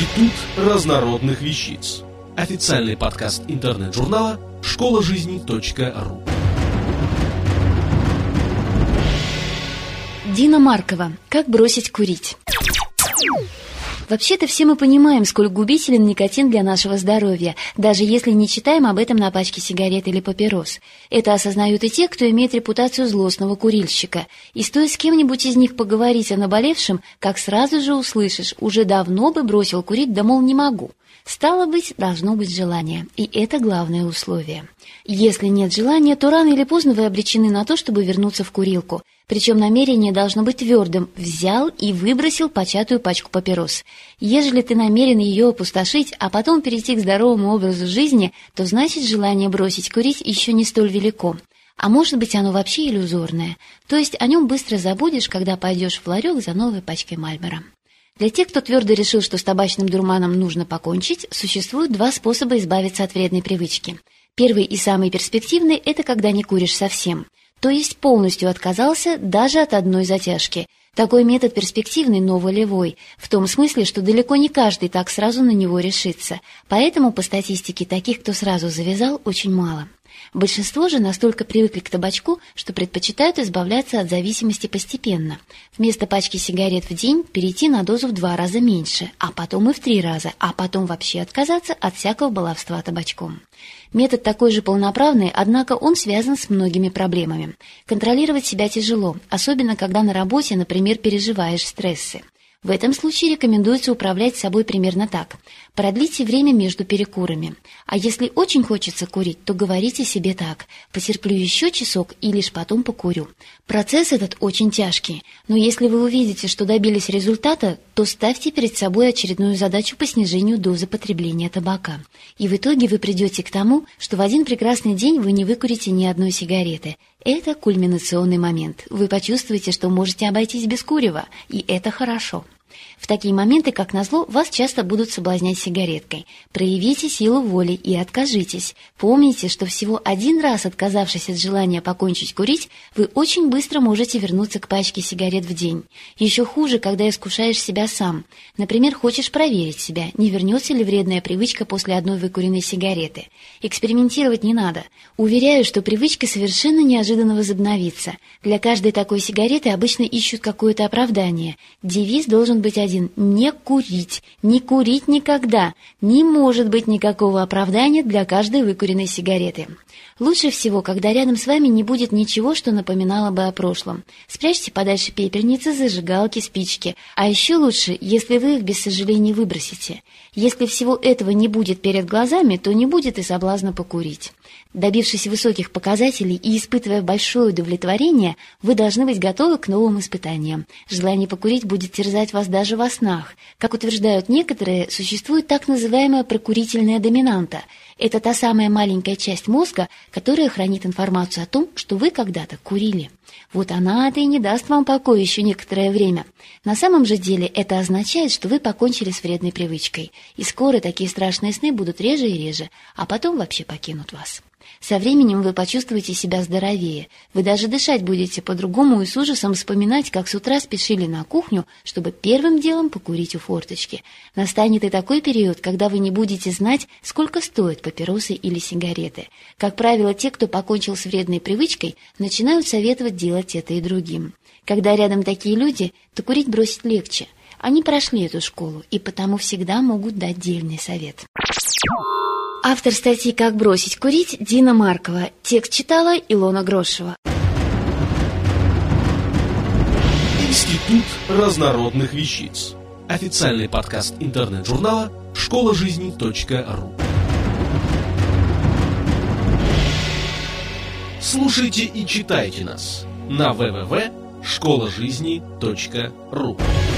Институт разнородных вещиц. Официальный подкаст интернет-журнала школажизни.ру. Дина Маркова. Как бросить курить? Вообще-то все мы понимаем, сколь губителен никотин для нашего здоровья, даже если не читаем об этом на пачке сигарет или папирос. Это осознают и те, кто имеет репутацию злостного курильщика. И стоит с кем-нибудь из них поговорить о наболевшем, как сразу же услышишь: уже давно бы бросил курить, да мол не могу. Стало быть, должно быть желание, и это главное условие. Если нет желания, то рано или поздно вы обречены на то, чтобы вернуться в курилку. Причем намерение должно быть твердым: взял и выбросил початую пачку папирос. Ежели ты намерен ее опустошить, а потом перейти к здоровому образу жизни, то значит желание бросить курить еще не столь велико. А может быть, оно вообще иллюзорное, то есть о нем быстро забудешь, когда пойдешь в ларек за новой пачкой Мальборо. Для тех, кто твердо решил, что с табачным дурманом нужно покончить, существуют два способа избавиться от вредной привычки. Первый и самый перспективный – это когда не куришь совсем, то есть полностью отказался даже от одной затяжки. Такой метод перспективный, но волевой, в том смысле, что далеко не каждый так сразу на него решится. Поэтому по статистике таких, кто сразу завязал, очень мало. Большинство же настолько привыкли к табачку, что предпочитают избавляться от зависимости постепенно. Вместо пачки сигарет в день перейти на дозу в 2 раза меньше, а потом и в 3 раза, а потом вообще отказаться от всякого баловства табачком. Метод такой же полноправный, однако он связан с многими проблемами. Контролировать себя тяжело, особенно когда на работе, например, переживаешь стрессы. В этом случае рекомендуется управлять собой примерно так. Продлите время между перекурами. А если очень хочется курить, то говорите себе так: потерплю еще часок и лишь потом покурю. Процесс этот очень тяжкий, но если вы увидите, что добились результата, то ставьте перед собой очередную задачу по снижению дозы потребления табака. И в итоге вы придете к тому, что в один прекрасный день вы не выкурите ни одной сигареты. Это кульминационный момент. Вы почувствуете, что можете обойтись без курева, и это хорошо. В такие моменты, как назло, вас часто будут соблазнять сигареткой. Проявите силу воли и откажитесь. Помните, что всего один раз отказавшись от желания покончить курить, вы очень быстро можете вернуться к пачке сигарет в день. Еще хуже, когда искушаешь себя сам. Например, хочешь проверить себя, не вернется ли вредная привычка после одной выкуренной сигареты. Экспериментировать не надо. Уверяю, что привычка совершенно неожиданно возобновится. Для каждой такой сигареты обычно ищут какое-то оправдание. Девиз должен быть один: не курить, не курить никогда. Не может быть никакого оправдания для каждой выкуренной сигареты. Лучше всего, когда рядом с вами не будет ничего, что напоминало бы о прошлом. Спрячьте подальше пепельницы, зажигалки, спички. А еще лучше, если вы их без сожаления выбросите. Если всего этого не будет перед глазами, то не будет и соблазна покурить. Добившись высоких показателей и испытывая большое удовлетворение, вы должны быть готовы к новым испытаниям. Желание покурить будет терзать вас даже во снах. Как утверждают некоторые, существует так называемая прокурительная доминанта. Это та самая маленькая часть мозга, которая хранит информацию о том, что вы когда-то курили. Вот она-то и не даст вам покоя еще некоторое время. На самом же деле это означает, что вы покончили с вредной привычкой. И скоро такие страшные сны будут реже и реже, а потом вообще покинут вас. Со временем вы почувствуете себя здоровее. Вы даже дышать будете по-другому и с ужасом вспоминать, как с утра спешили на кухню, чтобы первым делом покурить у форточки. Настанет и такой период, когда вы не будете знать, сколько стоят папиросы или сигареты. Как правило, те, кто покончил с вредной привычкой, начинают советовать делать это и другим. Когда рядом такие люди, то курить бросить легче. Они прошли эту школу и потому всегда могут дать дельный совет. Автор статьи «Как бросить курить» Дина Маркова. Текст читала Илона Грошева. Институт разнородных вещиц. Официальный подкаст интернет-журнала школажизни.ру. Слушайте и читайте нас на www.школажизни.ру.